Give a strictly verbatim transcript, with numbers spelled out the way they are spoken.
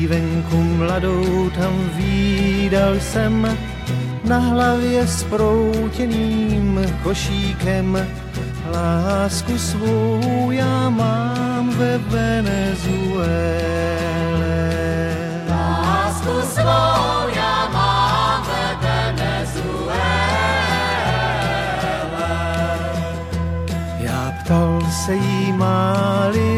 dívenku mladou tam vídal jsem, na hlavě s proutěným košíkem. Lásku svou já mám ve Venezuele. Lásku svou já mám ve Venezuele. Já ptal se jí, máli